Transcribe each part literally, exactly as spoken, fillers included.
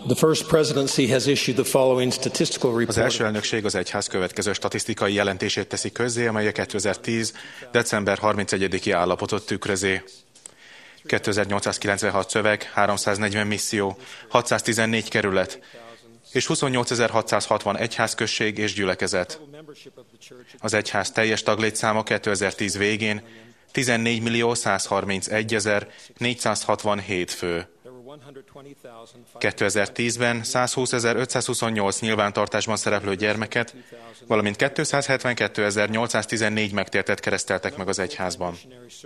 The first presidency has issued the following statistical report. Az első elnökség az egyház következő statisztikai jelentését teszi közzé, amely a kétezer-tíz. december harmincegyediki állapotot tükrözi. kétezer-nyolcszázkilencvenhat szöveg, háromszáznegyven misszió, hatszáztizennégy kerület, és huszonnyolcezer-hatszázhatvan egyházközség és gyülekezet. Az egyház teljes taglétszáma kétezer-tíz végén tizennégy millió százharmincegyezer-négyszázhatvanhét fő. kétezer-tízben százhúszezer-ötszázhuszonnyolc nyilvántartásban szereplő gyermeket, valamint kétszázhetvenkettőezer-nyolcszáztizennégy megtértet kereszteltek meg az egyházban.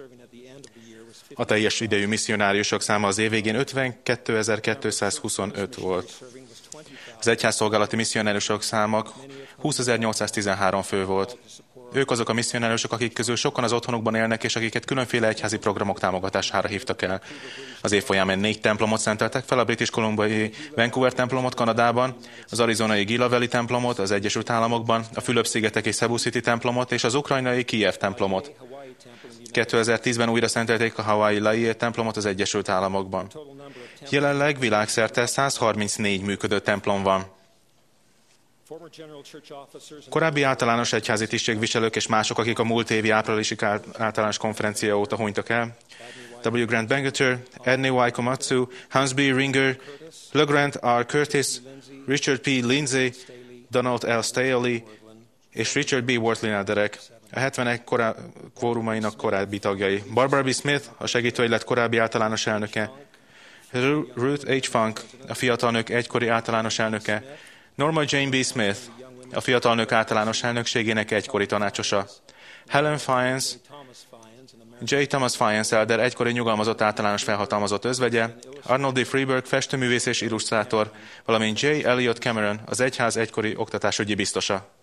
A teljes idejű misszionáriusok száma az év végén ötvenkétezer-kétszázhuszonöt volt. Az egyházszolgálati misszionáriusok száma húszezer-nyolcszáztizenhárom fő volt. Ők azok a misszionáriusok, akik közül sokan az otthonukban élnek, és akiket különféle egyházi programok támogatására hívtak el. Az év folyamán négy templomot szenteltek fel, a British Columbiai Vancouver templomot Kanadában, az arizonai Gila Valley templomot az Egyesült Államokban, a Fülöp-szigeteki Cebu City templomot és az ukrajnai Kijev templomot. kétezer-tízben újra szentelték a Hawaii Laie templomot az Egyesült Államokban. Jelenleg világszerte százharmincnégy működő templom van. Korábbi általános egyházi tisztségviselők és mások, akik a múlt évi áprilisi általános konferencia óta hunytak el, W. Grant Bangerter, Edney Y. Komatsu, Hans B. Ringer, LeGrant R. Curtis, Richard P. Lindsay, Donald L. Staley és Richard B. Wortley-Nelderek, a hetvenek korá- kvórumainak korábbi tagjai. Barbara B. Smith, a segítőegylet korábbi általános elnöke, Ruth H. Funk, a fiatal nők egykori általános elnöke, Norma Jane B. Smith, a fiatal nők általános elnökségének egykori tanácsosa, Helen Fiennes, J. Thomas Fiennes elder, egykori nyugalmazott általános felhatalmazott özvegye, Arnold D. Freeberg, festőművész és illusztrátor, valamint J. Elliot Cameron, az egyház egykori oktatásügyi biztosa.